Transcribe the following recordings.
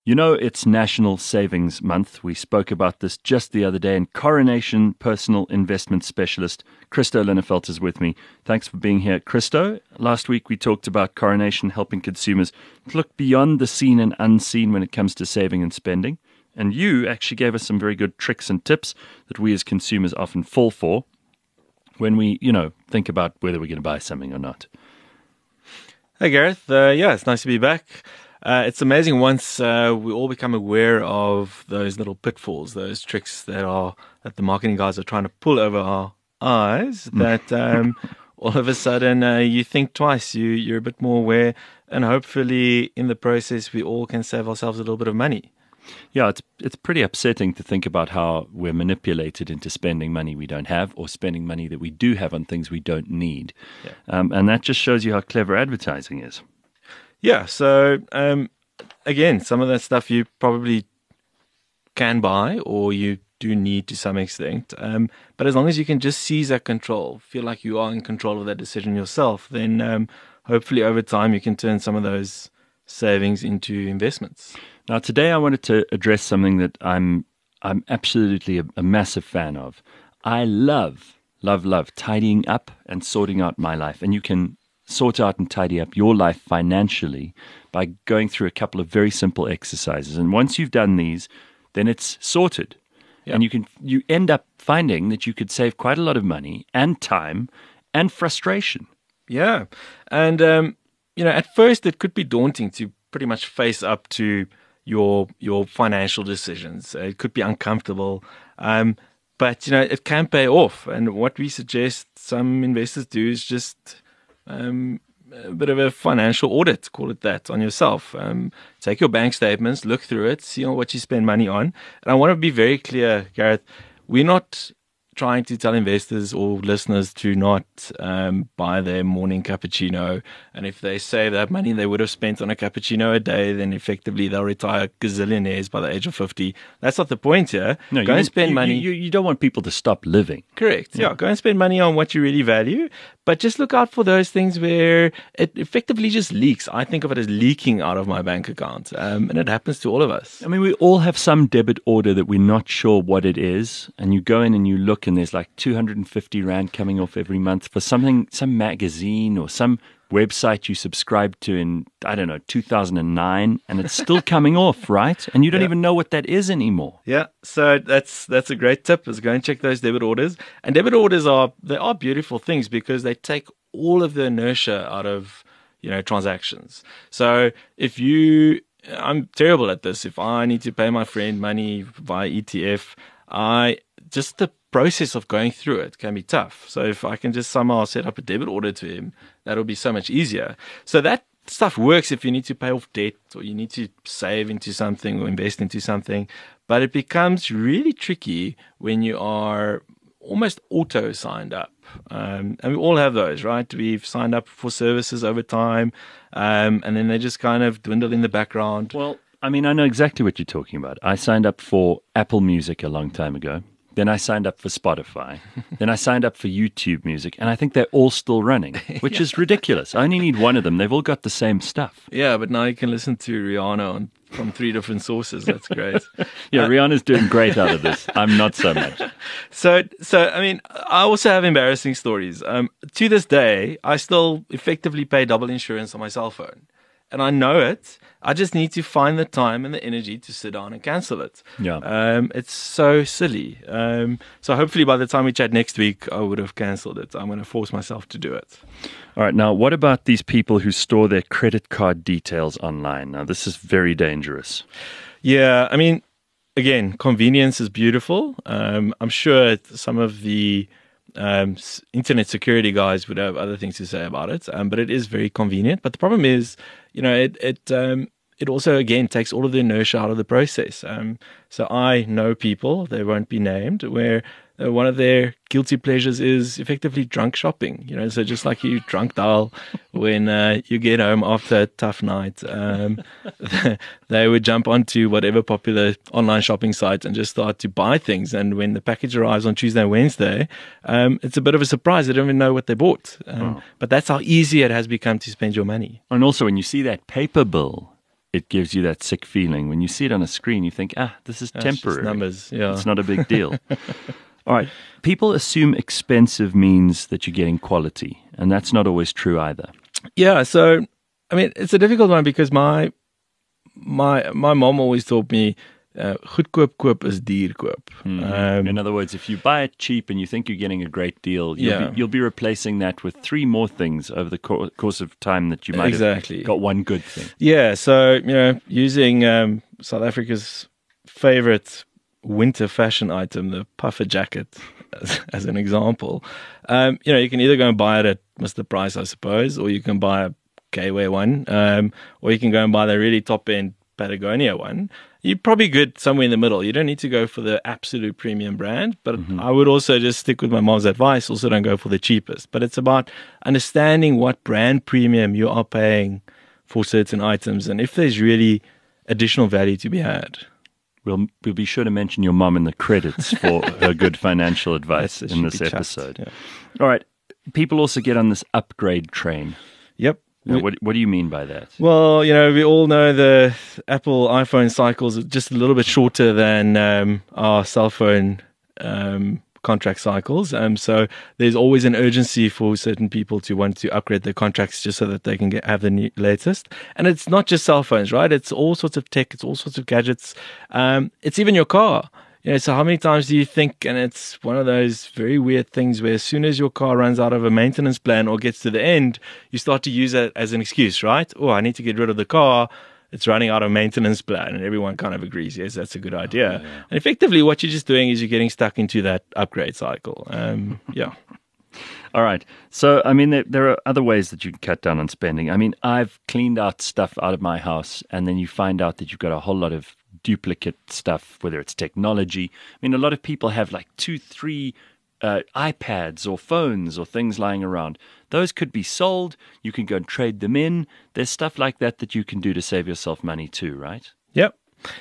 You know, it's National Savings Month. We spoke about this just the other day, and Coronation Personal Investment Specialist Christo Linnefelt is with me. Thanks for being here, Christo. Last week we talked about Coronation helping consumers look beyond the seen and unseen when it comes to saving and spending. And you actually gave us some very good tricks and tips that we as consumers often fall for when we, think about whether we're going to buy something or not. Hey, Gareth. It's nice to be back. It's amazing once we all become aware of those little pitfalls, those tricks that the marketing guys are trying to pull over our eyes, that all of a sudden you think twice, you're a bit more aware, and hopefully in the process we all can save ourselves a little bit of money. Yeah, it's pretty upsetting to think about how we're manipulated into spending money we don't have or spending money that we do have on things we don't need. Yeah. And that just shows you how clever advertising is. Yeah, so again, some of that stuff you probably can buy or you do need to some extent. But as long as you can just seize that control, feel like you are in control of that decision yourself, then hopefully over time you can turn some of those savings into investments. Now, today I wanted to address something that I'm absolutely a massive fan of. I love tidying up and sorting out my life. And you can sort out and tidy up your life financially by going through a couple of very simple exercises. And once you've done these, then it's sorted. Yeah. And you end up finding that you could save quite a lot of money and time and frustration. Yeah. And, at first it could be daunting to pretty much face up to your financial decisions. It could be uncomfortable, but it can pay off. And what we suggest some investors do is just a bit of a financial audit, call it that, on yourself. Take your bank statements, look through it, see what you spend money on. And I want to be very clear, Gareth, we're not trying to tell investors or listeners to not buy their morning cappuccino. And if they save that money they would have spent on a cappuccino a day, then effectively they'll retire gazillionaires by the age of 50. That's not the point here. No, go and spend money. You don't want people to stop living. Correct. Yeah. Go and spend money on what you really value. But just look out for those things where it effectively just leaks. I think of it as leaking out of my bank account. And it happens to all of us. I mean, we all have some debit order that we're not sure what it is. And you go in and you look and there's like 250 Rand coming off every month for something, some magazine or some website you subscribed to in, 2009, and it's still coming off, right? And you don't even know what that is anymore. Yeah, so that's a great tip, is go and check those debit orders. And debit orders are beautiful things because they take all of the inertia out of, transactions. So I'm terrible at this. If I need to pay my friend money via ETF, the process of going through it can be tough. So if I can just somehow set up a debit order to him, that'll be so much easier. So that stuff works if you need to pay off debt or you need to save into something or invest into something. But it becomes really tricky when you are almost auto signed up. And we all have those, right? We've signed up for services over time, and then they just kind of dwindle in the background. Well, I mean, I know exactly what you're talking about. I signed up for Apple Music a long time ago. Then I signed up for Spotify. Then I signed up for YouTube Music. And I think they're all still running, which is ridiculous. I only need one of them. They've all got the same stuff. Yeah, but now you can listen to Rihanna from 3 different sources. That's great. Yeah, Rihanna's doing great out of this. I'm not so much. So I mean, I also have embarrassing stories. To this day, I still effectively pay double insurance on my cell phone. And I know it. I just need to find the time and the energy to sit down and cancel it. Yeah. It's so silly. So hopefully by the time we chat next week, I would have cancelled it. I'm going to force myself to do it. All right. Now, what about these people who store their credit card details online? Now, this is very dangerous. Yeah. I mean, again, convenience is beautiful. I'm sure some of the internet security guys would have other things to say about it, but it is very convenient. But the problem is, it also, again, takes all of the inertia out of the process. So I know people, they won't be named, where one of their guilty pleasures is effectively drunk shopping. So just like you drunk dial when you get home after a tough night, they would jump onto whatever popular online shopping site and just start to buy things. And when the package arrives on Tuesday and Wednesday, it's a bit of a surprise. They don't even know what they bought. But that's how easy it has become to spend your money. And also when you see that paper bill, it gives you that sick feeling. When you see it on a screen, you think, this is It's temporary. just numbers, yeah. It's not a big deal. All right. People assume expensive means that you're getting quality, and that's not always true either. Yeah, so I mean, it's a difficult one because my mom always told me, goedkoop koop is duur koop. In other words, if you buy it cheap and you think you're getting a great deal, you'll be replacing that with 3 more things over the course of time that you might have got one good thing. Yeah, so, using South Africa's favorite winter fashion item, the puffer jacket, as an example, you can either go and buy it at Mr. Price, I suppose, or you can buy a K-Wear one, or you can go and buy the really top-end Patagonia one. You're probably good somewhere in the middle. You don't need to go for the absolute premium brand, but I would also just stick with my mom's advice. Also, don't go for the cheapest. But it's about understanding what brand premium you are paying for certain items and if there's really additional value to be had. We'll be sure to mention your mom in the credits for her good financial advice in this episode. Yeah. All right. People also get on this upgrade train. Yep. Now, what do you mean by that? Well, we all know the Apple iPhone cycles are just a little bit shorter than our cell phone contract cycles. So there's always an urgency for certain people to want to upgrade their contracts just so that they can have the latest. And it's not just cell phones, right? It's all sorts of tech. It's all sorts of gadgets. It's even your car. So how many times do you think, and it's one of those very weird things where as soon as your car runs out of a maintenance plan or gets to the end, you start to use it as an excuse, right? Oh, I need to get rid of the car. It's running out of maintenance plan. And everyone kind of agrees, yes, that's a good idea. Oh, yeah. And effectively, what you're just doing is you're getting stuck into that upgrade cycle. Yeah. All right. So, I mean, there are other ways that you can cut down on spending. I mean, I've cleaned out stuff out of my house, and then you find out that you've got a whole lot of duplicate stuff, whether it's technology. I mean, a lot of people have like 2, 3 iPads or phones or things lying around. Those could be sold. You can go and trade them in. There's stuff like that you can do to save yourself money too, right? Yep.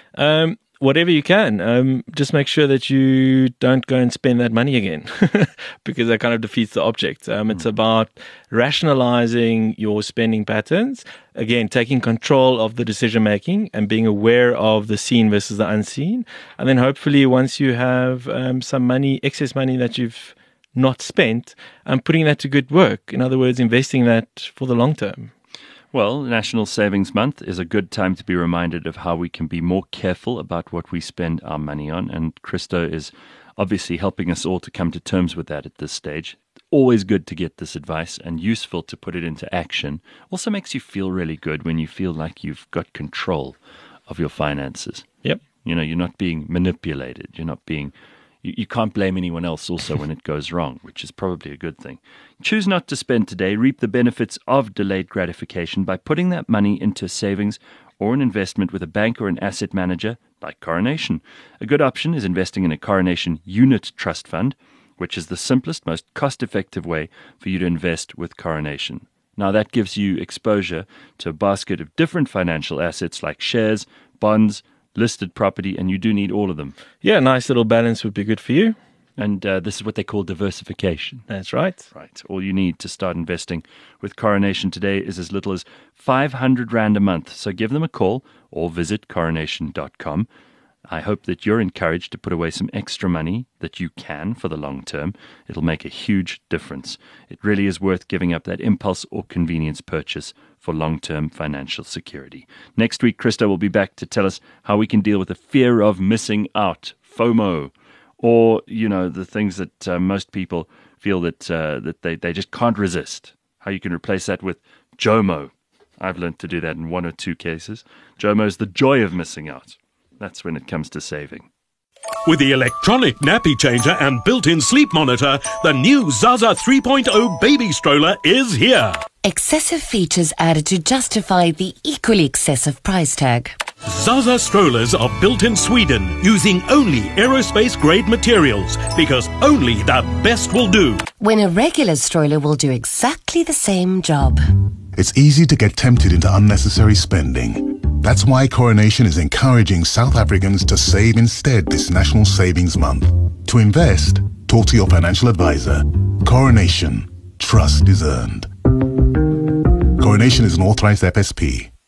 Whatever you can, just make sure that you don't go and spend that money again because that kind of defeats the object. It's about rationalizing your spending patterns, again, taking control of the decision making and being aware of the seen versus the unseen. And then hopefully once you have some money, excess money that you've not spent, putting that to good work. In other words, investing that for the long term. Well, National Savings Month is a good time to be reminded of how we can be more careful about what we spend our money on. And Christo is obviously helping us all to come to terms with that at this stage. Always good to get this advice and useful to put it into action. Also makes you feel really good when you feel like you've got control of your finances. Yep. You're not being manipulated. You're not being... You can't blame anyone else also when it goes wrong, which is probably a good thing. Choose not to spend today. Reap the benefits of delayed gratification by putting that money into savings or an investment with a bank or an asset manager like Coronation. A good option is investing in a Coronation Unit Trust Fund, which is the simplest, most cost-effective way for you to invest with Coronation. Now, that gives you exposure to a basket of different financial assets like shares, bonds, listed property, and you do need all of them. Yeah, a nice little balance would be good for you. And this is what they call diversification. That's right. Right. All you need to start investing with Coronation today is as little as 500 Rand a month. So give them a call or visit coronation.com. I hope that you're encouraged to put away some extra money that you can for the long term. It'll make a huge difference. It really is worth giving up that impulse or convenience purchase for long-term financial security. Next week, Christo will be back to tell us how we can deal with the fear of missing out, FOMO, or, the things that most people feel that they just can't resist. How you can replace that with JOMO. I've learned to do that in 1 or 2 cases. JOMO is the joy of missing out. That's when it comes to saving. With the electronic nappy changer and built-in sleep monitor, the new Zaza 3.0 baby stroller is here. Excessive features added to justify the equally excessive price tag. Zaza strollers are built in Sweden using only aerospace-grade materials because only the best will do. When a regular stroller will do exactly the same job. It's easy to get tempted into unnecessary spending. That's why Coronation is encouraging South Africans to save instead this National Savings Month. To invest, talk to your financial advisor. Coronation. Trust is earned. Coronation is an authorized FSP.